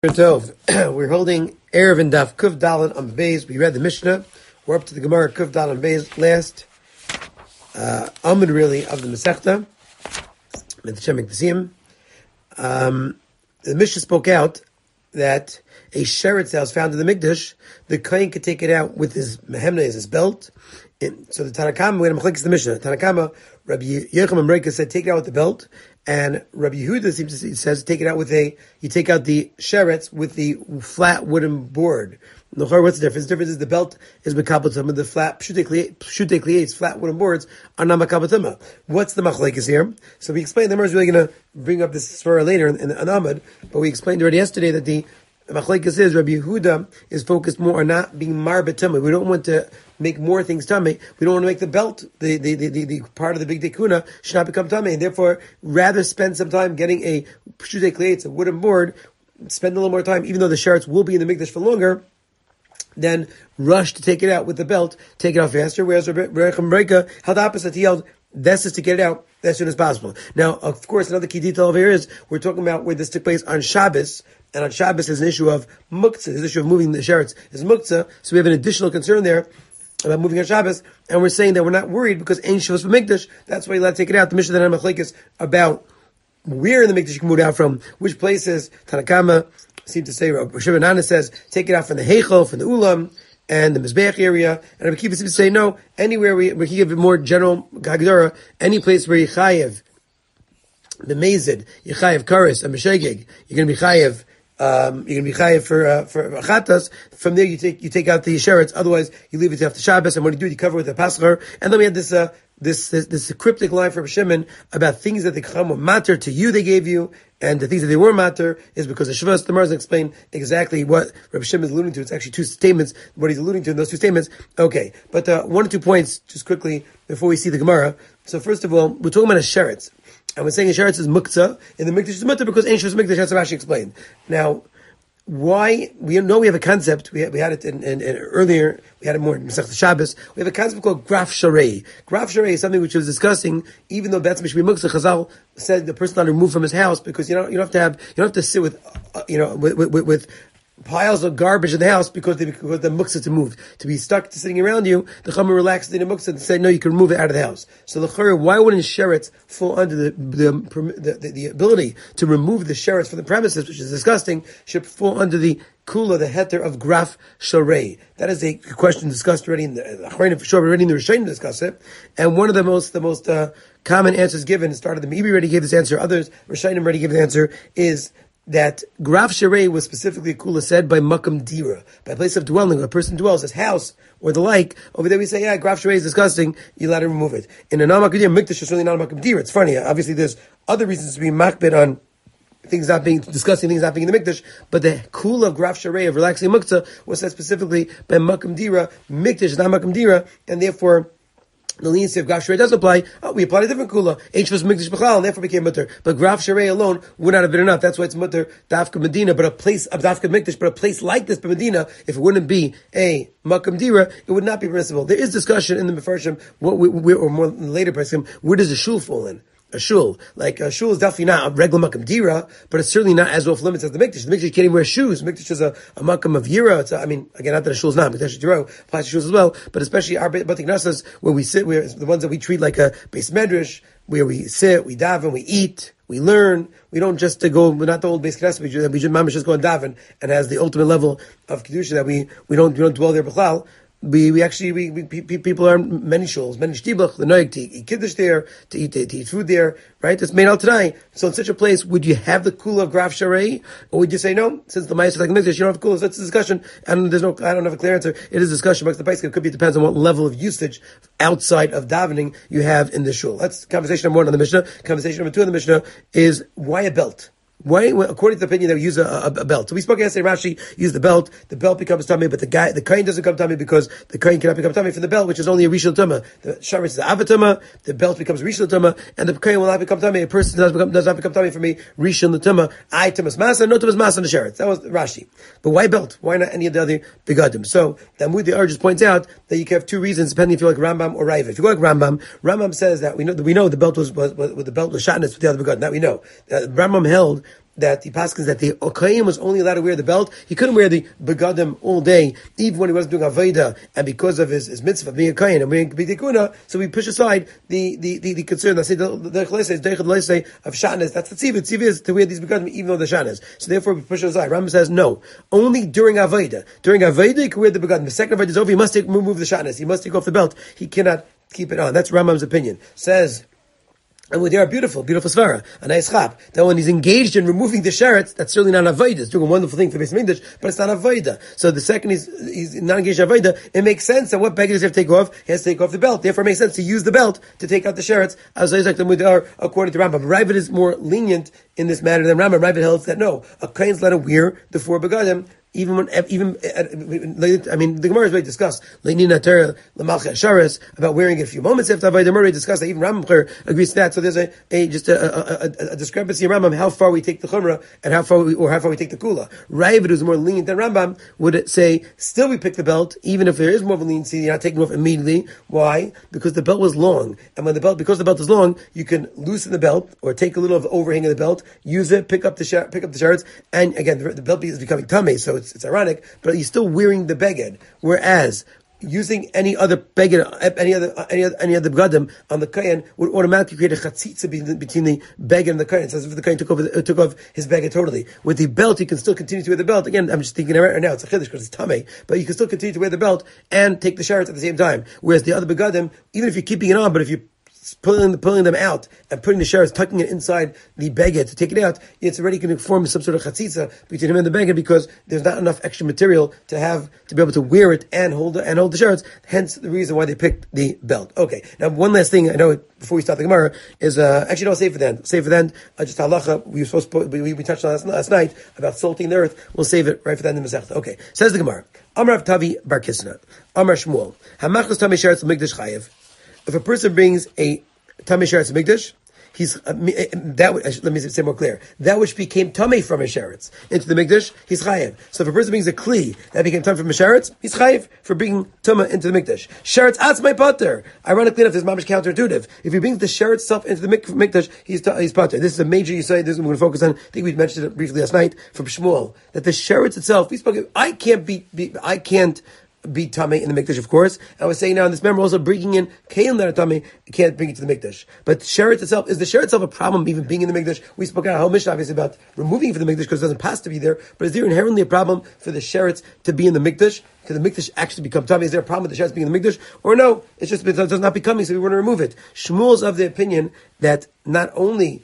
Tov. We're holding Erev and Daf Kuf Dalet on Beis. We read the Mishnah. We're up to the Gemara Kuf Dalet on Beis. Last Amud really of the Masechta. The Mishnah spoke out that a sheretz that was found in the Mikdash, the Kohen could take it out with his mehemna, his belt. So the Tanakama, we're going to machlekes the Mishnah. Tanakama, Rabbi Yochanan Amreka said, take it out with the belt. And Rabbi Yehuda says, take it out with you take out the sheretz with the flat wooden board. What's the difference? The difference is the belt is mekabatama, the flat, pshutei kliyates, flat wooden boards are not mekabatama. What's the machlekes here? So we explained, the Gemara is really going to bring up this svara later in Amud, but we explained already yesterday that the machlekes is Rabbi Yehuda is focused more on not being marbet. We don't want to make more things tummy. We don't want to make the belt, the part of the big dekuna should not become tummy, and therefore rather spend some time getting a pshutei kliyates, a wooden board, spend a little more time, even though the sheretz will be in the mikdash for longer, then rush to take it out with the belt, take it out faster. Whereas Rabbi Yochanan held opposite. He held this is to get it out as soon as possible. Now, of course, another key detail over here is we're talking about where this took place on Shabbos, and on Shabbos is an issue of muktzah, the issue of moving the sheretz is muktzah, so we have an additional concern there about moving on Shabbos, and we're saying that we're not worried because Ein Shavuos B'Mikdash, that's why you let to take it out. The Mishnah that I'm machlekes about where in the Mikdash you can move it out from, which places. Tanakama seem to say, Rabbi Shimon Anna says, take it out from the Heichel, from the Ulam, and the Mizbeach area. And Rabbi Kiva seems to say, no, anywhere we can give a more general Hagdara, any place where Yechayev, the Mezid, Yechayev Karis, and Meshegeg, you're going to be Chayev, for Achatas. From there you take out the sheretz, otherwise you leave it after Shabbos, and when you do it, you cover it with a Pasachar. And then we had this cryptic line from Shimon about things that the Chacham were matter to you, they gave you, and the things that they were matter is because the Shavuos. The Gemara doesn't explain exactly what Rabbi Shimon is alluding to. It's actually two statements, what he's alluding to in those two statements. Okay, but 1 or 2 points, just quickly, before we see the Gemara. So first of all, we're talking about a sheretz. And we're saying a sheretz is muktzah, and the mikdash is muktzah because Ein Shavuos Mikdash, that's Rashi explained. Now, why? We know we have a concept, we had it in earlier, we had it more in Masechta Shabbos, we have a concept called graf sharei. Graf sharei is something which was discussing, even though Betzim Shmi Muktzah, Chazal said the person not to remove from his house, because you don't have to sit with piles of garbage in the house because the muktzah to move. To be stuck to sitting around you, the chama relaxed in the muktzah and said, no, you can remove it out of the house. So the chayr, why wouldn't sheretz fall under the ability to remove the sheretz from the premises, which is disgusting, should fall under the kula, the heter of graf sharei? That is a question discussed already in the Chayrin for sure, already in the Rishonim discuss it. And one of the most common answers given, started the Meiri already gave this answer, others, Rishonim already gave the answer, is that graf sharei was specifically kula said by makam dira, by place of dwelling, where a person dwells, his house or the like. Over there we say, yeah, graf sharei is disgusting, you let him remove it. In a non-makam dira, mikdash is really not a makam dira. It's funny, obviously there's other reasons to be makbid on things not being discussing, things not being in the mikdash, but the kula of graf sharei, of relaxing muktzah, was said specifically by makam dira. Mikdash is not makam dira, and therefore the leniency of graf sharei does apply. We applied a different kula, Ein Shavuos Mikdash b'chlal, and therefore became mutter. But graf sharei alone would not have been enough. That's why it's mutter dafka Medina, but a place of dafka Mikdash, but a place like this, Medina, if it wouldn't be a makam dira, it would not be permissible. There is discussion in the Mefarshim, or more later, where does the shul fall in? A shul. Like, a shul is definitely not a regular makam dira, but it's certainly not as off limits as the mikdash. The mikdash can't even wear shoes. The mikdash is a makam of yira. Again, not that a shul is not, mikdash is dira, applies to shoes as well, but especially our Bati Knesses, where we sit, where the ones that we treat like a base medrash, where we sit, we daven, we eat, we learn. We don't just we're not the old base Knesset, we just go and daven, and has the ultimate level of kedusha that we don't dwell there b'chlal. People are many shuls, many shtibach, the noig to eat kiddush there, to eat food there, right? It's made out today. So in such a place, would you have the kula of graf sharei, or would you say no? Since the ma'aser is like mikdash, you don't have kula. So that's a discussion, and I don't have a clear answer. It is a discussion amongst the Paiskim. It could be, it depends on what level of usage outside of davening you have in the shul. That's conversation number 1 on the Mishnah. Conversation number 2 on the Mishnah is why a belt? Why, according to the opinion, they use a belt. So we spoke yesterday, Rashi used the belt becomes tummy, but the kain doesn't come tummy because the kain cannot become tummy from the belt, which is only a rishon tumah. The sharetz is the avatama, the belt becomes rishon tumah, and the kain will not become tummy. A person does not become tummy from a rishon tumah. I tumas masa, no tumas masa on the sharetz. That was Rashi. But why belt? Why not any of the other begadim? So Talmud the just points out that you can have 2 reasons depending if you like Rambam or Raiva. If you go like Rambam says that we know the belt was the belt was shatnez with the other begadim. That we know. Rambam held that the paskins that the Kohen was only allowed to wear the belt. He couldn't wear the begadim all day, even when he wasn't doing avoda, and because of his mitzvah being a Kohen and being b'tikuna, so we push aside the concern. I say the chlesed of shanas. That's the tzivah. Tzivah is to wear these begadim even though the shanas. So therefore we push it aside. Rambam says no, only during avoda. During avoda you can wear the begadim. The second avoda is over. He must remove the shanas. He must take off the belt. He cannot keep it on. That's Rambam's opinion. Says. And they are beautiful svara, a nice chap. That when he's engaged in removing the sheretz, that's certainly not avodah. He's doing a wonderful thing for the Beis Mikdash, but it's not avodah. So the second he's not engaged in avodah, it makes sense that what beggar does he have to take off? He has to take off the belt. Therefore, it makes sense to use the belt to take out the sheretz, as according to Rambam. Ravid is more lenient in this matter than Rambam. Ravid holds that no, a kohen's allowed to wear the 4 begadim. The Gemara is very discussed. About wearing it a few moments after Avodah. The Gemara discussed that even Rambam agrees to that. So there's a discrepancy in Rambam how far we take the Chumrah and how far we take the Kula. Ravid, who's more lenient than Rambam, would say still we pick the belt even if there is more of a leniency. You're not taking it off immediately. Why? Because the belt was long, and because the belt is long, you can loosen the belt or take a little of the overhang of the belt, use it, pick up the shirts, and again the belt is becoming tummy. So it's ironic, but he's still wearing the beged. Whereas using any other beged, any other begadim on the kohen would automatically create a chatzitza between the beged and the kohen. It's as if the kohen took off his beged totally. With the belt, you can still continue to wear the belt. Again, I'm just thinking right now, it's a chiddush because it's tamei, but you can still continue to wear the belt and take the sheretz at the same time. Whereas the other begadim, even if you're keeping it on, but if you pulling them out and putting the sheretz, tucking it inside the beged to take it out, it's already going to form some sort of chatzitza between him and the beged because there's not enough extra material to be able to wear it and hold the sheretz. Hence the reason why they picked the belt. Okay, now one last thing I know before we start the Gemara is actually no, save for then. Just halacha we touched on last night about salting the earth. We'll save it right for that in the Masechta. Okay, says the Gemara. Amar Rav Tavi Bar Kisna, Amar Shmuel, Hamachlos Tamei Sheretz L'Mikdash Chayev. If a person brings a Tamei Sheretz Mikdash, let me say more clear. That which became Tamei from a Sheretz into the Mikdash, he's Chayev. So if a person brings a Kli that became Tamei from a Sheretz, he's Chayev for bringing Tumah into the Mikdash. Sheretz Atzmai Pater. Ironically enough, this is mamish counterintuitive. If he brings the Sheretz itself into the Mikdash, he's Pater. This is a major Yisai. This is what we're going to focus on. I think we mentioned it briefly last night from Shmuel, that the Sheretz itself, I can't be tamei in the mikdash, of course. I was saying now in this member also bringing in kelim that are tamei, you can't bring it to the mikdash. But sheretz itself, is the sheretz itself a problem even being in the mikdash? We spoke out how Mishnah obviously about removing it from the mikdash because it doesn't pass to be there. But is there inherently a problem for the sheretz to be in the mikdash? Can the mikdash actually become tamei? Is there a problem with the sheretz being in the mikdash? Or no, it's just it does not becoming, so we want to remove it. Shmuel's of the opinion that not only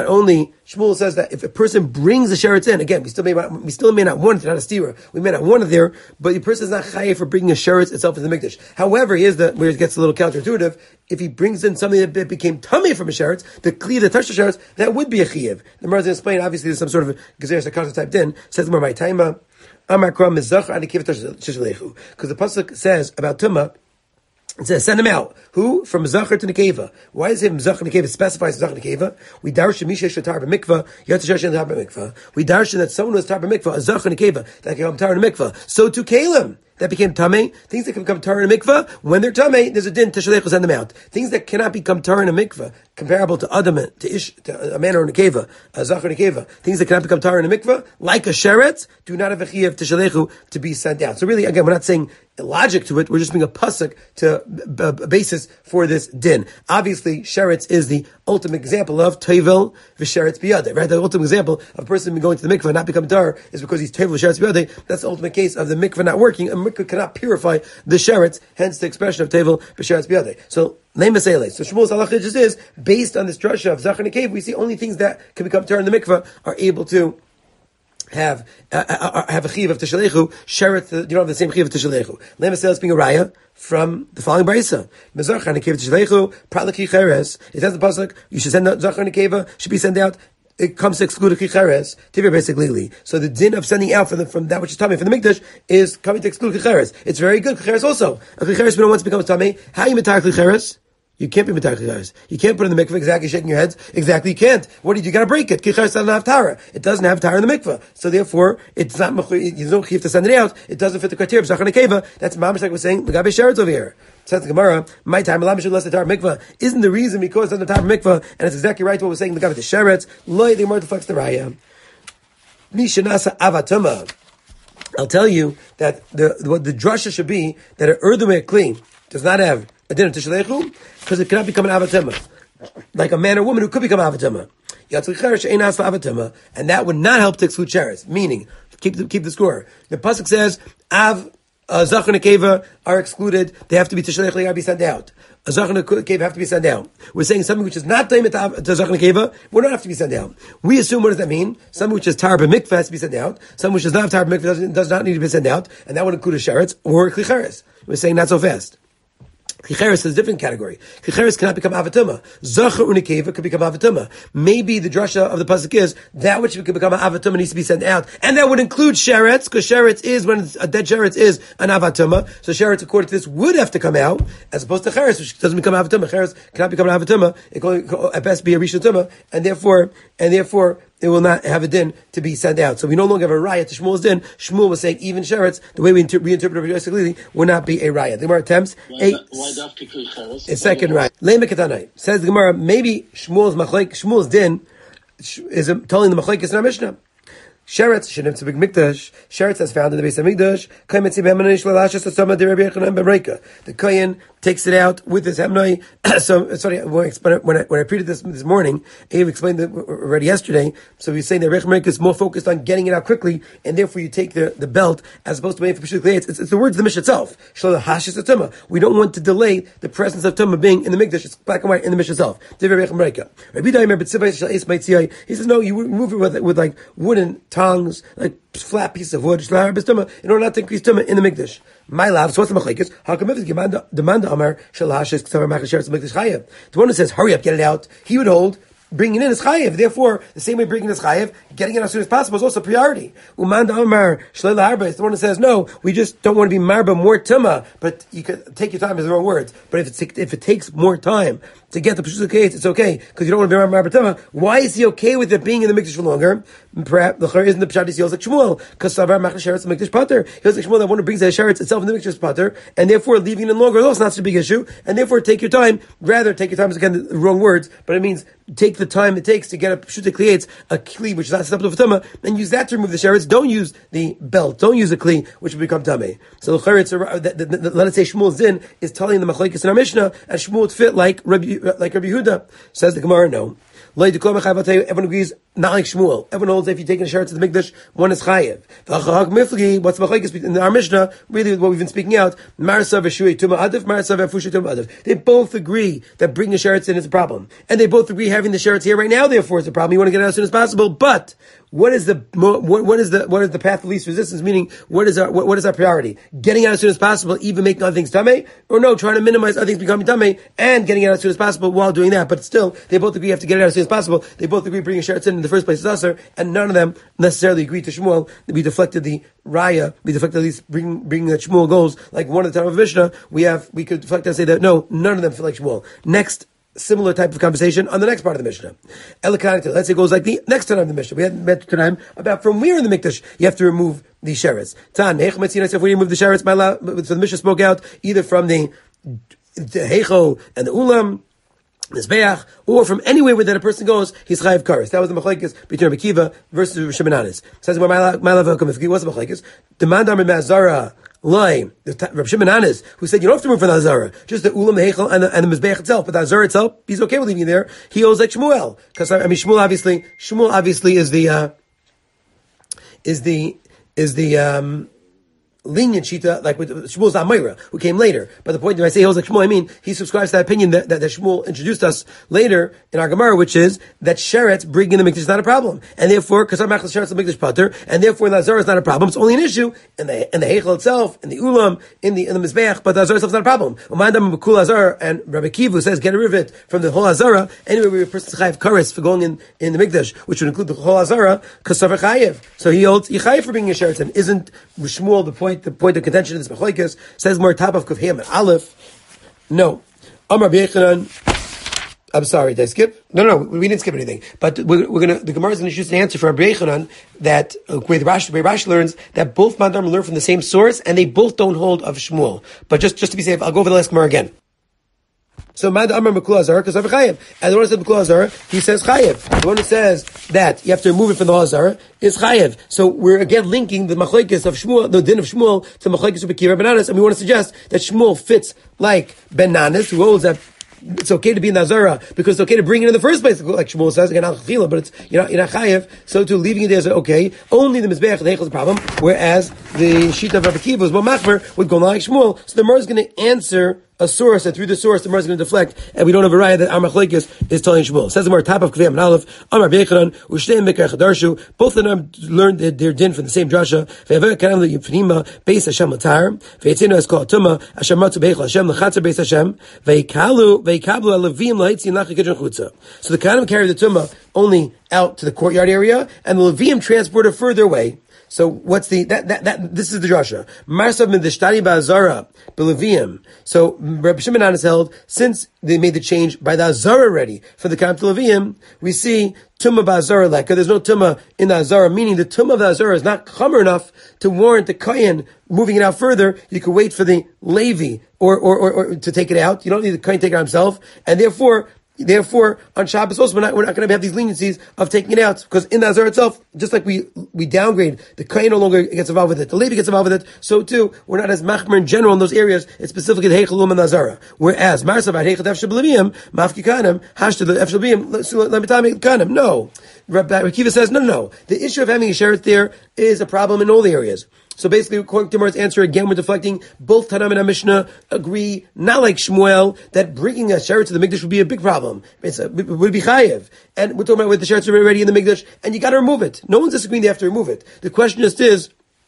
Shmuel says that if a person brings the sheretz in, again, we still may not want it, not a stira. We may not want it there, but the person is not chayiv for bringing a sheretz itself in the mikdash. However, here's where it gets a little counterintuitive. If he brings in something that became tummy from a sheretz, the kli that touched the sheretz, that would be a chayiv. The Gemara is going to explain. Obviously, there's some sort of gezeres sakata typed in. Says the Gemara, my taima amar kram mizachar anikiv tashlechu, because the pasuk says about tumah. It says, send him out. Who? From Zachar to Nekeva. Why does it Zachar to Nekeva specifies Zachar to Nekeva? We darshan Misha Shatar B'Mikvah, Yatashash Shatar B'Mikvah. We darshan that someone who is Tar B'Mikvah, a Zachar Nekeva, that can become Tar in Mikvah. So to Kalim, that became Tamei. Things that can become Tar in a mikvah, when they're Tamei, there's a din to Shalechu, send them out. Things that cannot become Tar in a mikvah, comparable to Adam, to a man or a Nekeva, a Zachar Nekeva, things that cannot become Tar in a mikvah, like a Sheretz, do not have a Chiyuv to Shalechu to be sent out. So really, again, we're not saying logic to it, we're just being a pasuk to a basis for this din. Obviously, Sheretz is the ultimate example of Tevel v'Sheretz biyadeh, right? The ultimate example of a person going to the mikvah and not become Tar is because he's Tevel v'Sheretz biyadeh. That's the ultimate case of the mikvah not working. A mikvah cannot purify the Sheretz, hence the expression of Tevel v'Sheretz biyadeh. So, so Shmuel's halacha just is, based on this drasha of Zachar Nekev, we see only things that can become Tar in the mikvah are able to have a chiyuv of tishalechu. Sheretz, you don't have the same chiyuv of tishalechu. Lema says being a raya from the following brisa. Mezachar nekev tishalechu pralaki cheres. It says the pasuk you should send out Zachar nekeva, should be sent out. It comes to exclude a chicheres, tivir basically. So the din of sending out from that which is tummy from the mikdash is coming to exclude chicheres. It's very good. Chicheres also. A chicheres we don't want to become tummy. How you mitar chicheres? You can't be mitar chicheres. You can't put it in the mikveh. Exactly, shaking your heads. Exactly, you can't. What do you gotta break it? Chicheres doesn't have tara. It doesn't have tara in the mikveh. So therefore, it's not, you don't have to send it out. It doesn't fit the criteria of Zachar Nekeva. That's mamish like we're saying, L'gabe Sheretz over here. Says the Gemara, my time, Elam should less the tar mikvah. Isn't the reason because it's on the tar mikvah, and it's exactly right to what we're saying, L'gabe the Sheretz, Loi, the Gemara deflects the raya. Mishanasa avatama. I'll tell you that what the drasha should be that an erdumei kli does not have a din of tishalechu because it cannot become an avatama, like a man or woman who could become avatama. And that would not help to exclude sheretz. Meaning, keep the score. The pasuk says av. Zach and Akeva are excluded. They have to be tishalech le'ar, be sent out. A Zach and Akeva have to be sent out. We're saying something which is not time to Zach and Akeva will not have to be sent out. We assume, what does that mean? Something which is tar b'mikveh has to be sent out. Something which does not have tar b'mikveh does not need to be sent out. And that would include a sheretz or a klicheres. We're saying not so fast. Klicheres is a different category. Klicheres cannot become avatuma. Zachar unikeva could become avatuma. Maybe the drasha of the pasuk is that which could become an avatuma needs to be sent out, and that would include sheretz, because sheretz is when a dead sheretz is an avatuma. So sheretz, according to this, would have to come out as opposed to cheres, which doesn't become avatuma. Cheres cannot become an avatuma. It can at best be a rishon tuma, and therefore it will not have a din to be sent out. So we no longer have a raya to Shmuel's din. Shmuel was saying even sheretz, the way we reinterpret Rabbi Yosef Lili, would not be a raya. The Gemara attempts a second raya. Lema ketanai says the Gemara, maybe Shmuel's din is telling the machlekes in our Mishnah. Sheretz shouldn't have to be mikdash. Sheretz has found in the base of mikdash. The kohen takes it out with his hemnai. So sorry, when I preached this morning, Abe explained it already yesterday. So he's saying that Rech Merika is more focused on getting it out quickly, and therefore you take the belt as opposed to waiting for Peshut. It's the words of the Mishnah itself. We don't want to delay the presence of tumah being in the mikdash. It's black and white in the Mishnah itself. He says no, you move it with like wooden tongs, like flat piece of wood, in order not to increase tumah in the mikdash. My love, so what's the machlekes? How come if it's demand amar shalahashes k'savar machasheretz mikdash chayev? The one who says hurry up, get it out, he would hold bringing it in is chayev. Therefore, the same way bringing it is chayev, getting it as soon as possible is also priority. Uman amar shleila harba is the one who says no, we just don't want to be marba more tumah, but you could take your time is the wrong words. But if it takes more time to get the Peshut K'etz, it's okay, because you don't want to be marba tumah. Why is he okay with it being in the mikdash for longer? Perhaps the chayr isn't the pshat. He feels like Shmuel, because savar machal sheretz mikdash pater. He feels like Shmuel that one who brings the sheretz itself in the mikdash pater, and therefore leaving it in longer is also not such a big issue. And therefore take your time. Rather take your time is again the wrong words, but it means take the time it takes to get a Peshut K'etz, a kli which is not susceptible to tumah, and use that to remove the sheretz. Don't use the belt. Don't use a kli which will become tamei. So the chayr, let us say Shmuel's din is telling the machlekes in our Mishnah, and Shmuel would fit like Rabbi Yehuda. Says the Gemara, no. Everyone agrees, not like Shmuel. Everyone holds that if you take a sheretz to the mikdash, one is chayev. What's the machlekes in our Mishnah? Really, what we've been speaking out. They both agree that bringing a sheretz in is a problem, and they both agree having the sheretz here right now, therefore, is a problem. You want to get it out as soon as possible, but what is the path of least resistance? Meaning, what is our priority? Getting out as soon as possible, even making other things tamei, or no, trying to minimize other things becoming tamei and getting it out as soon as possible while doing that. But still, they both agree you have to get it out as soon as possible. They both agree bringing sheretz in the first place is usher, and none of them necessarily agree to Shmuel. We deflected the raya. We deflected at least bringing that Shmuel goes like one at the time of Mishnah. We could deflect and say that no, none of them feel like Shmuel. Next. Similar type of conversation on the next part of the Mishnah. Let's say it goes like the next time of the Mishnah. We had met tonight about from where in the Mikdash you have to remove the sheretz. If we remove the sheretz, so the Mishnah spoke out either from the Heicho and the Ulam, Mizbeach, or from anywhere where that a person goes, he's chayav kares. That was the machlekes between Rabbi Kiva versus Rabbi Shimon Anis. Says where my love what's the machlekes? Demand on Mazara. Lie, Rabbi Shimon Anis, who said you don't have to move from the Azara, just the Ulam, the Heichel, and the Mizbeach itself. But the Azara itself, he's okay with leaving it there. He owes like Shmuel, because Shmuel obviously is the lenient shita, like with Shmuel's Amayra, who came later. But the point that I say he was like Shmuel, I mean, he subscribes to that opinion that Shmuel introduced us later in our Gemara, which is that sheretz bringing the mikdash is not a problem. And therefore, because our machal sheretz the mikdash pater, and therefore the Azara is not a problem. It's only an issue in the Heichel itself, in the Ulam, in the Mizbeach, but the Azara itself is not a problem. Umandam Bakul Azara, and Rabbi Kiva says, get rid of it from the whole Azara, anyway, where a person's chayiv kares for going in the mikdash, which would include the whole Azara, kasavar chayiv. So he holds yichayiv for bringing a sheretz, and isn't Shmuel the point of contention in this machlekes? Says more top of Kufhim and Aleph. No. Amar B'Yechanan. I'm sorry, did I skip? No, we didn't skip anything. But the Gemara is going to choose an answer for Rabbi Yechanan that where Rashi learns that both Mandarim learn from the same source and they both don't hold of Shmuel. But just to be safe, I'll go over the last Gemara again. So Mad Amar Mekul Azara because of Chayev. And the one who says Mekul Azara, he says Chayev. The one who says that you have to remove it from the Azara is Chayev. So we're again linking the Machlekes of Shmuel, the din of Shmuel, to Machlekes of Bekira Ben Nanas, and we want to suggest that Shmuel fits like Ben Nanas, who holds that it's okay to be in the Azara because it's okay to bring it in the first place, like Shmuel says, again, but it's you're not chayev. So to leaving it there is okay. Only the mizbeach the heichel is the problem, whereas the shita of Rabbi Akiva was more machmer would go like Shmuel. So the Mar is going to answer a source, and through the source the Mar is going to deflect, and we don't have a raya that our machlekes is telling Shmuel. Says the Mar top of Kvei Amud Aleph, Amar Beichanan, Ushneim Mikra Chadarshu. Both of them learned their din from the same drasha. Ve'aver kanam le'yipnima beis Hashem l'tar. Ve'etzinu es kol tuma Hashem matzu beichel Hashem l'chatzer beis Hashem. Ve'ikablu alevim lahitzin lachik kedron chutza. So the kanam carry the tuma only out to the courtyard area, and the levim transport it further away. So what's this is the drasha. Marsav min dishtari ba'azara b'leviyim. So Rabbi Shimon has held, since they made the change by the azara already for the kamp to leviyim, we see tumma ba'azara leka. There's no tumma in the azara, meaning the tumma of the azara is not chomer enough to warrant the kohen moving it out further. You could wait for the levi or to take it out. You don't need the kohen to take it out himself, and Therefore, on Shabbos also, we're not going to have these leniencies of taking it out, because in the Azar itself, just like we downgrade, the Kohen no longer gets involved with it, the Levi gets involved with it, so too, we're not as machmer in general in those areas, it's specifically the Heichalum and the Azara. Whereas, Marsav ad Heichal Efshel B'Leviyim, Mafki Kanem, Hashta the Efshel B'Leviyim, Lemitami Kanem. No. Rabbi Akiva says, no. The issue of having a sheret there is a problem in all the areas. So basically, according to Mar's answer, again, we're deflecting. Both Tanam and Mishnah agree, not like Shmuel, that bringing a sheret to the Mikdash would be a big problem. It would be chayev. And we're talking about with the sherets already in the Mikdash, and you gotta remove it. No one's disagreeing they have to remove it. The question is,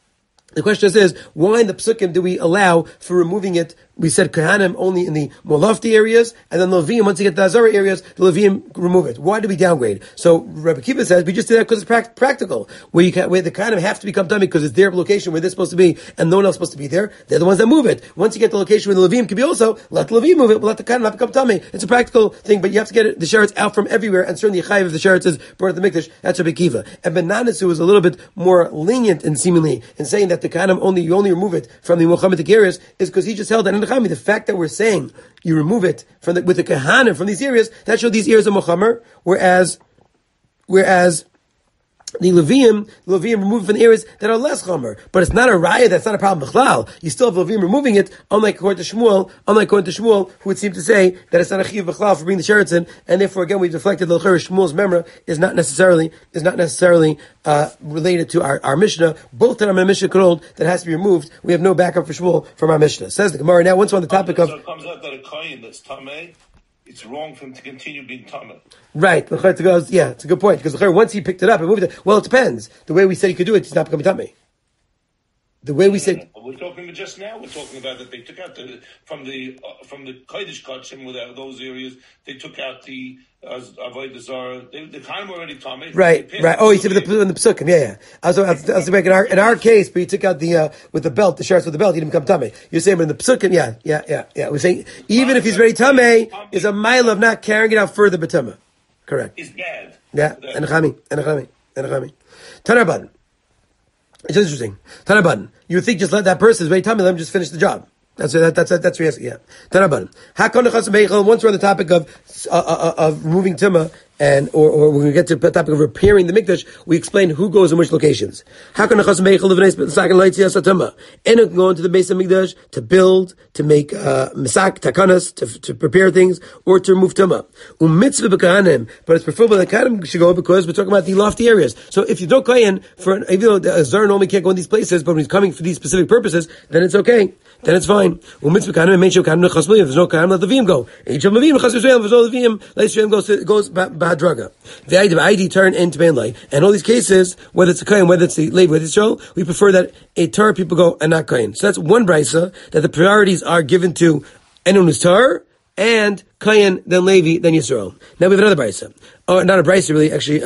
why in the Psukim do we allow for removing it? We said Kohanim only in the more lofty areas, and then the Levim, once you get to the Azara areas, the Levim remove it. Why do we downgrade? So Rabbi Akiva says, we just did that because it's practical. Where the Kohanim have to become dummy because it's their location where they're supposed to be, and no one else is supposed to be there. They're the ones that move it. Once you get the location where the Levim can be also, let the Levim move it, but let the Kohanim not become dummy. It's a practical thing, but you have to get the sherets out from everywhere, and certainly the chayiv of the sherets is brought to the Mikdash. That's Rabbi Akiva. And Ben Nanas, who was a little bit more lenient in seemingly in saying that the Kohanim you only remove it from the Muhammadic areas, is because he just held that in the Chami, the fact that we're saying you remove it with the Kohanim from these areas, that shows these areas are Muhammad, whereas the Levim removed from the areas that are less chomer, but it's not a raya. That's not a problem. B'chlal, you still have Levim removing it. Unlike according to Shmuel, who would seem to say that it's not a chiyuv b'chlal for bringing the sherets in, and therefore again we've deflected the Shmuel's memra is not necessarily related to our Mishnah. Both Tanam and Mishnah could hold that has to be removed. We have no backup for Shmuel from our Mishnah. Says the Gemara. Now, once we're on the topic of, so it comes out that a kohen that's tamei, it's wrong for him to continue being tamei. Right. Yeah, it's a good point. Because once he picked it up and moved it, well, it depends. The way we said he could do it, he's not becoming tummy. The way we said, we're talking about just now. We're talking about that they took out from the Kodesh Kachim with those areas. They took out the Avodah Zarah. The Chaim already tummy. Right. Oh, he said in the Psukim. Yeah. I was like in our case, but he took out the with the belt, the sherets with the belt. He didn't become tummy. You're saying, but in the Psukim, yeah. We're saying even if he's ready tummy, is a mile of not carrying it out further, but tummy. Correct. Is bad. Yeah. And a chami. Tanarban. It's interesting. Tanaban. You would think just let that person wait time and let him just finish the job. That's what yeah. Tanaban. Once we're on the topic of removing tumah or we're going to get to the topic of repairing the mikdash, we explain who goes in which locations. How can Enoch go into the base of mikdash to build, to make misak takanas, to prepare things, or to remove tumah? But it's preferable that kahanim should go because we're talking about the lofty areas. So if you don't kohen even though the zar normally can't go in these places, but when he's coming for these specific purposes, then it's okay. Then it's fine. If there's no kahanim, let the Levim go. Each of Levim, if there's no Levim, let Yisrael goes ba'adraga. The ID turn into Benlai. And all these cases, whether it's a kohen, whether it's the Levi, whether it's Yisrael, we prefer that a Torah people go and not kohen. So that's one brisa, that the priorities are given to anyone who's Torah, and kohen, then Levi, then Yisrael. Now we have another brisa. Or not a brisa really, actually,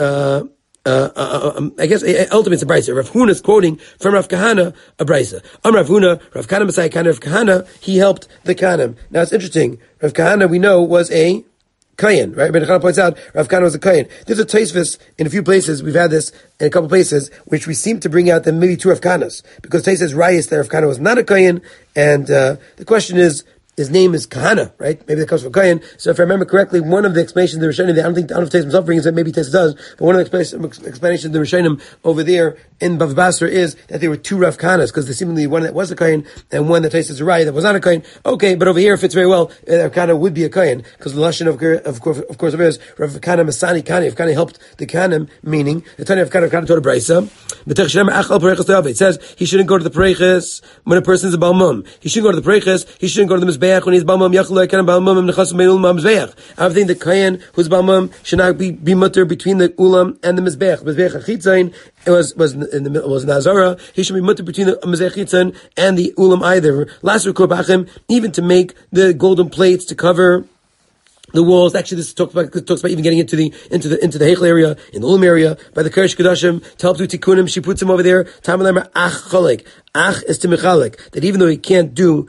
I guess ultimately it's a brisa. Rav Huna is quoting from Rav Kahana a brisa. Rav Huna, Rav Kahana Messiah Kahana, Rav Kahana, he helped the Kahanim. Now it's interesting. Rav Kahana we know was a Kayan, right? Ben Chana points out Rav Kahana was a Kayan. There's a Taisvis in a few places. We've had this in a couple places, which we seem to bring out that maybe two Rav Kahanas, because Taisvis Rayis that Rav Kahana was not a Kayan, and the question is his name is Kahana, right? Maybe that comes from Kayan. So if I remember correctly, one of the explanations of the Rishonim, I don't know if Tais himself brings it, maybe Tais does, but one of the explanations of the Rishonim over there in Bava Basra is that there were two Rav Kahanas, because there's seemingly one that was a Kayan and one that Tais is right that was not a Kayan. Okay, but over here it fits very well. Rav Kahana would be a Kayan, because the Lashon of course over here is Rav Kahana Masani Kani. If Kani helped the Kahanim, meaning the Tanya of Kahana taught a Braisa. It says he shouldn't go to the Pareiches when a person is a Balmum. He shouldn't go to the Pareiches. He shouldn't go to the Mizbeach when he's Balmum. I think the Kayan who's Balmum should not be mutter between the Ulam and the Mizbeach. Mizbeach Achitzain was Nazara. He should be mutter between the Mizbeach Achitzain and the Ulam either. Last Bachim, even to make the golden plates to cover the walls. Actually, this talks about even getting into the Heichel area, in the Ulam area, by the Keresh Kedashim, to help do Tikkunim. She puts him over there. Tamalemar Ach Cholek. Ach is to Mechalek. That even though he can't go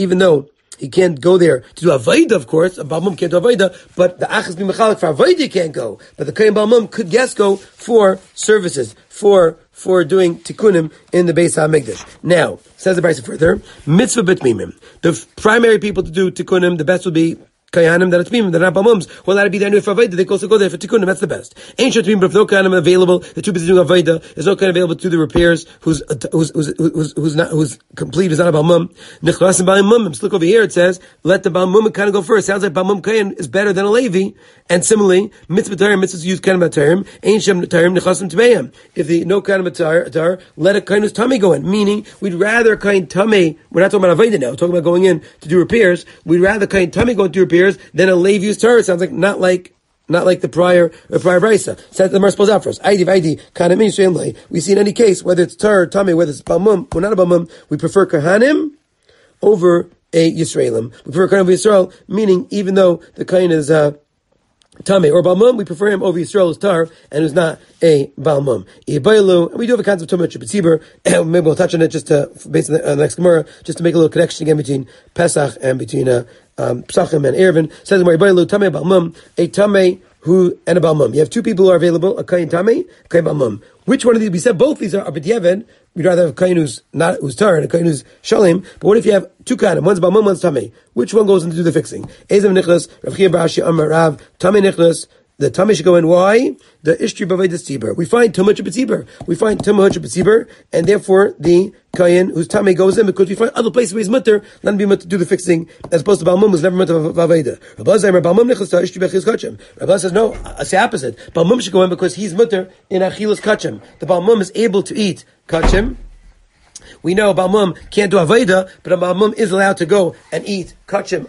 there to do Avaida, of course, a Balmum can't do Avaida, but the Ach is be Mechalek for Avaida, he can't go. But the Kayan Balmum could go for services, for doing Tikkunim in the Beis HaMikdash. Now, says the Brisa further, Mitzvah B'tmimim. The primary people to do Tikkunim, the best would be Kayanim, that it's Mimim, they're not Balmums. Well, that'd be there for Avaida. They can also go there for Tikkunim. That's the best. Ain't sure to be, but if no Kayanim available, the two busy doing Avaida, there's no Kayanim available to do the repairs, who's complete, who's not a Balmum. Nechlas and Balmum. Let's look over here. It says, let the Balmum kind of go first. Sounds like Balmum Kayan is better than a Levi. And similarly, Mitzvah Tarim, mitzvahs use Kayanim Tarim, Ain't Shem Tarim, Nechasim Tmeim. If the no Kayanim Tar, let a Kayan who's Tummy go in. Meaning, we'd rather Kayan Tummy, we're not talking about Avaida now, we're talking about going in to do repairs. We'd rather Kayan Tummy go and do repairs than a Levi's Torah. It sounds like not like the prior Brisa. Says the Mar spells out for us. We see in any case, whether it's Torah or Tummy, whether it's Balmum or not a Balmum, we prefer Kahanim over a Yisraelim. We prefer Kahanim over Yisrael, meaning even though the Kahan is Tameh or Balmum, we prefer him over Yisrael's Tar, and who's not a Balmum. And we do have a concept of Tumah B'tzibur, and maybe we'll touch on it just based on the next Gemara, just to make a little connection again between Pesach and between Pesachim and Erevin. Says the Gemara, Tameh Balmum, a Tameh who and a Balmum. You have two people who are available, a Kayin Tameh, a Kayin Balmum. Which one of these? We said both these are B'diavad. We'd rather have a Kayin who's Tar and a Kayin who's Shalim. But what if you have two Kayinim? One's Balmum, one's Tameh. Which one goes in to do the fixing? Ezem Nichlas, Rav Chia bar Ashi Amar Rav, Tameh Nichlas. The Tameh should go in. Why? The Ishtri B'Aveidas Tzibur. We find Tumah B'Tzibur. We find Tumah B'Tzibur, and therefore the Kayin whose Tameh goes in, because we find other places where he's mutter, let him be mutter to do the fixing, as opposed to Balmum who's never mutter of Aveda. Rabbi says no, I say opposite. Balmum should go in because he's mutter in Achilas Kachem. The Balmum is able to eat Kachem. We know Balmum can't do Aveda, but a Balmum is allowed to go and eat Kachem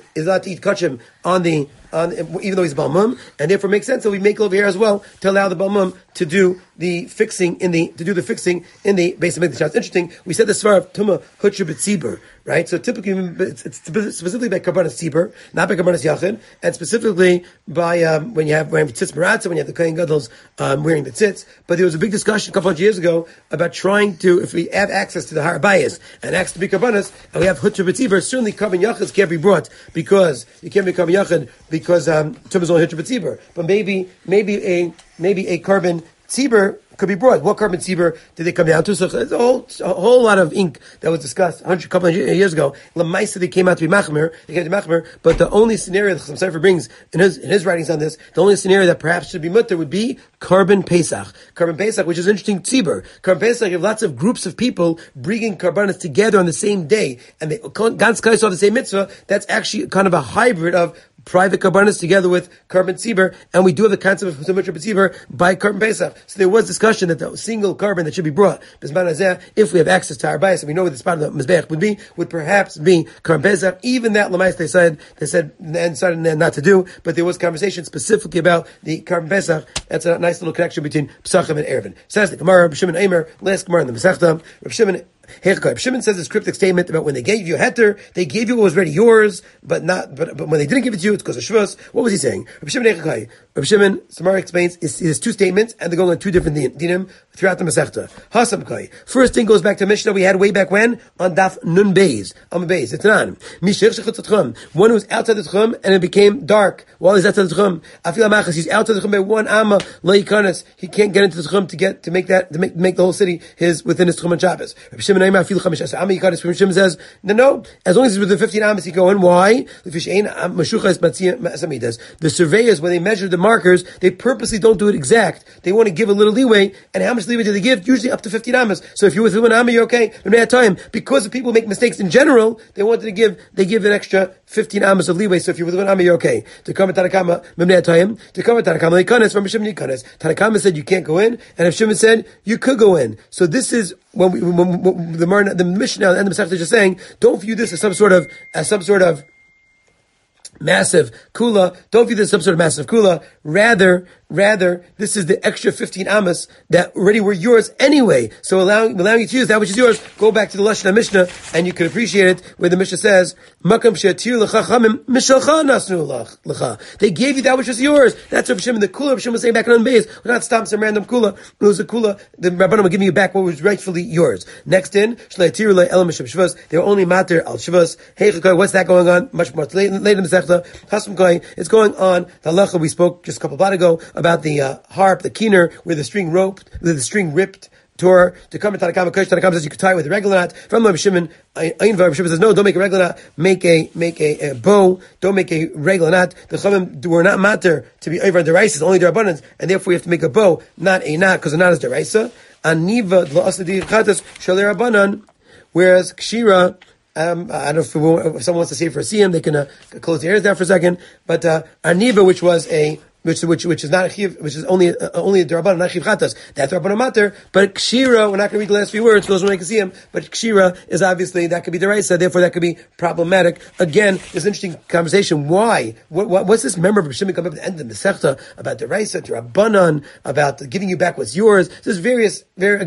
even though he's Balmum, and therefore makes sense that we make it over here as well to allow the Balmum to do the fixing in the Beis HaMikdash. Now it's interesting. We said the Svar of Tumah Hutra B'Tzibur, right? So typically it's specifically by Karbanas Tzibur, not by Karbanas Yachid, and specifically by when you have tzitz maratza, when you have the Kohen Gadol's wearing the tzitz. But there was a big discussion a couple of years ago about trying to, if we have access to the Har Bayis and access to be Karbanas, and we have Hutra B'Tzibur, certainly Karban Yachid can't be brought because you can't be Karban Yachid because Tumah is only Hutra B'Tzibur. But maybe a Karban Tzibur could be brought. What Karban Tzibur did they come down to? So there's a whole lot of ink that was discussed a couple of years ago. Lamaisa, they came out to be Machmer. But the only scenario that Chassam Sofer brings in his writings on this, the only scenario that perhaps should be mutter would be Karban Pesach. Karban Pesach, which is interesting, Tzibur. Karban Pesach, you have lots of groups of people bringing Karbanas together on the same day, and they Gans Kai saw the same mitzvah. That's actually kind of a hybrid of private Karbanas together with Karban Tzibur, and we do have the concept of Tumah B'Tzibur by Karban Pesach. So there was discussion that the single Karban that should be brought, if we have access to our bias, and we know where the spot of the Mizbeach would perhaps be Karban Pesach. Even that Lamais they said and decided not to do, but there was conversation specifically about the Karban Pesach. That's a nice little connection between Pesachim and Erevin. Says the Gemara, Reb Shimon Eimer, last Gemara in the Masechta, Reb Shimon says this cryptic statement about when they gave you a heter, they gave you what was already yours, but when they didn't give it to you, it's because of Shavuos. What was he saying? Reb Shimon, Samar explains, is two statements, and they're going on two different dinim throughout the Masechta. Hasam Kai. First thing goes back to Mishnah we had way back when, on Daf Nun Beis. It's an one who was outside the Tchum, and it became dark while he's outside the Tchum. He's outside the Tchum by one Amma, he can't get into the Tchum to make the whole city within his Tchum and Shabbos. Reb Shimon Shimon says, no, as long as it's within 15 amas, you go in. Why? The surveyors, when they measure the markers, they purposely don't do it exact. They want to give a little leeway, and how much leeway do they give? Usually up to 15 amas. So if you're within 1 amma, you're okay. Because the people make mistakes in general, they give an extra 15 amas of leeway. So if you're within 1 amma, you're okay. To come Tanakama, Tanakama said you can't go in, and if Shimon said you could go in. So this is when the Mishnah and the Masechta is just saying, don't view this as some sort of massive kula. Don't view this as some sort of massive kula. Rather, this is the extra 15 amas that already were yours anyway. So allowing you to use that which is yours. Go back to the Lashon Mishnah, and you can appreciate it where the Mishnah says, "Makam she'atir lecha chamim mishalcha nasnu lecha." They gave you that which was yours. That's what Shimon, the kula of Shimon was saying back on base. We're not stopping some random kula. It was a kula. The Rabbanim were giving you back what was rightfully yours. Next in, shleitir le elam shivas. They were only matter al shivas. Hey, what's that going on? Much more later in the Masechta. Hasam Koy. It's going on the halacha we spoke just a couple of days ago about the harp, the keener, where the string ripped. Torah to come to Tanakama. Tanakama says you could tie it with a regular knot. From Rabbi Shimon, Shimon says no, don't make a regular knot. Make a bow. Don't make a regular knot. The Chachamim were not matter to be over deraisa, only derabanan, and therefore you have to make a bow, not a knot, because a knot is deraisa. Aniva la'asadi chatas shalei rabbanan, whereas kshira. I don't know if someone wants to say for a siyum, they can close the ears down for a second. But aniva, which is not a chiv, which is only a derabanan, not chiv chatas. That's derabanan mater. But kshira, we're not going to read the last few words. Those who make a siyum. But kshira is obviously that could be deraisa. Therefore, that could be problematic. Again, there's an interesting conversation. Why? What's this member of Shimon come up at the end of the Masechta about deraisa, derabanan, about giving you back what's yours? There's various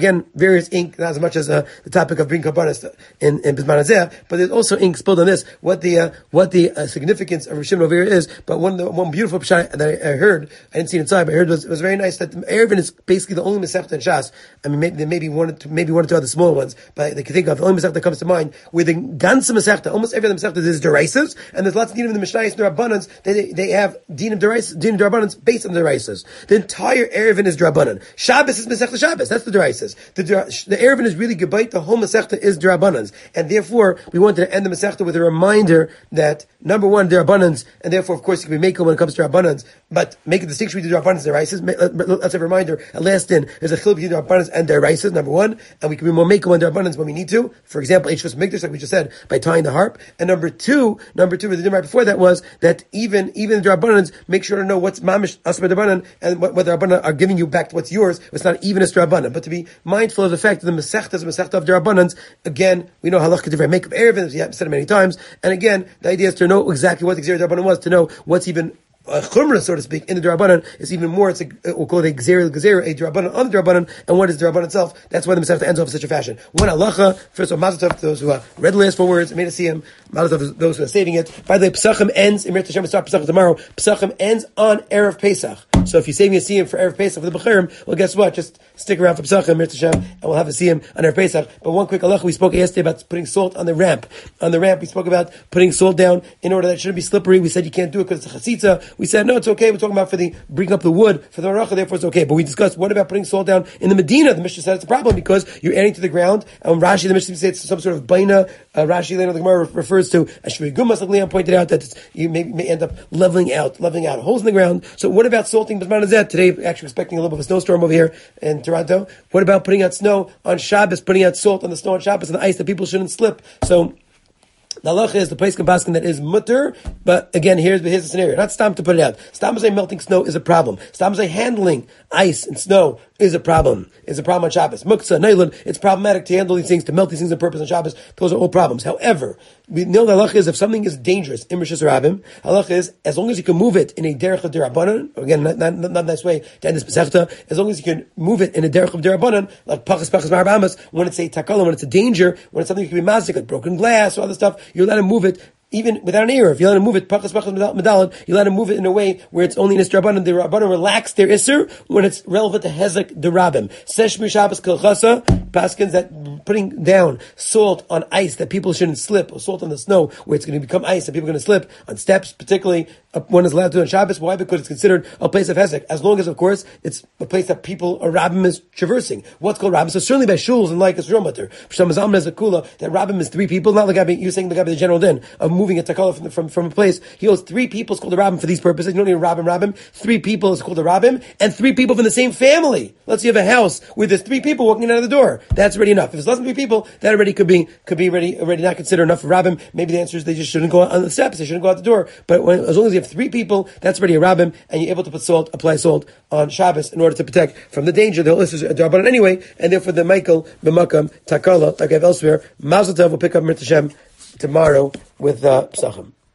ink, not as much as the topic of bringing kabbanas in Bisman Hazeh, but there's also ink spilled on this. What the significance of Shimon over here is. But one beautiful pshat that I heard, I didn't see it inside, but I heard it was very nice that Erevin is basically the only Masechta in Shas. I mean, there may be one or two other small ones, but they can think of the only Masechta that comes to mind where the ganze Masechta, almost every other Masechta, there's deraisas, and there's lots of dinim in the Mishnayos and the Rabbanans. They have dinim derabanans based on the deraisas. The entire Erevin is derabanan. Shabbos is Masechta Shabbos. That's the deraisas. The Erevin is really gebayt. The whole Masechta is derabanans, and therefore we wanted to end the Masechta with a reminder that number one, derabanans, and therefore of course you can be makel when it comes to rabbanans, but make a distinction between derabanans and deraisas. Let's have a reminder. At last in, there's a chiluk between derabanans and deraisas. Number one, and we can be more makel on derabanans when we need to. For example, Eichus Mikdash, like we just said, by tying the harp. And number two, with the din right before that was that even the derabanans, make sure to know what's mamish asma derabanan and what the rabbanan are giving you back to what's yours. It's not even as derabanan, but to be mindful of the fact that the Masechta is a Masechta of derabanans. Again, we know halach kedivra make of erevin, as we have said it many times. And again, the idea is to know exactly what the Gzera Derabanan was, to know what's even chumrah, so to speak, in the Derabanan is even more. We'll call it a Gzera, a Derabanan on the Derabanan, and what is Derabanan itself. That's why the Masechta ends off in such a fashion. One halacha, first of all, mazel tov to those who read the last 4 words, made a siyum, mazel tov to those who are saving it. By the way, Pesachim ends, in Mir Tashem, we start Pesachim tomorrow, Pesachim ends on Erev Pesach. So if you're saving a siyum for Erev Pesach for the Bechirim, well guess what? Just stick around for Pesachim, Mir Tashem, and we'll have a siyum on Erev Pesach. But one quick halacha, we spoke yesterday about putting salt on the ramp. On the ramp, we spoke about putting salt down in order that it shouldn't be slippery. We said you can't do it because it's a chasitza. We said, no, it's okay. We're talking about for the bringing up the wood for the maracha, therefore it's okay. But we discussed what about putting salt down in the Medina. The Mishnah said it's a problem because you're adding to the ground. Rashi, the Mishnah says it's some sort of baina. Rashi later in the Gemara refers to Ashvei Gumas, like Leon pointed out, that you may end up leveling out holes in the ground. So what about salting Bisman Hazeh? Today, actually expecting a little bit of a snowstorm over here in Toronto. What about putting out snow on Shabbos, putting out salt on the snow on Shabbos and the ice that people shouldn't slip? So the halacha is the place Baskin that is mutter, but again, here's the scenario. Not stam to put it out. Stam melting snow is a problem. Stam handling ice and snow is a problem. It's a problem on Shabbos. Muktzah, Nylon, it's problematic to handle these things, to melt these things on purpose on Shabbos. Those are all problems. However, we know the halacha is if something is dangerous, in Rishus Rabim, halacha is as long as you can move it in a derech of derabanan, again, not a nice way to end this Masechta, as long as you can move it in a derech of derabanan, like pachas marabamas, when it's a takala, when it's a danger, when it's something that can be mazik, like broken glass or other stuff, you're allowed to move it even without an ear. If you let him move it, pachas medalad, you let him move it in a way where it's only in Rabbanan. The Rabbanan relax their isser when it's relevant to hezek derabim. Sesh Shabbos kilchasa, paskins that putting down salt on ice that people shouldn't slip, or salt on the snow where it's going to become ice and people are going to slip on steps, particularly one is allowed to do on Shabbos. Why? Because it's considered a place of hezek, as long as, of course, it's a place that people or rabbim is traversing. What's called rabbim? So certainly by shuls and like Yisrael Matter. Shamazam is a kula that rabbim is three people, not like you're saying the guy by the general din of moving a takala from a place. He owes three people. It's called a rabbim for these purposes. You don't need a rabbim. 3 people is called a rabbim, and 3 people from the same family. Let's say you have a house where there's 3 people walking out of the door. That's already enough. If it's less than 3 people, that already could be already not considered enough for rabbim. Maybe the answer is they just shouldn't go on the steps. They shouldn't go out the door. But as long as you have 3 people, that's already a rabbim, and you're able to apply salt on Shabbos in order to protect from the danger. The whole list is darbanan anyway, and therefore the Michael b'makam takala like I have elsewhere. Mazel tov will pick up Mir Tashem tomorrow with Psachim.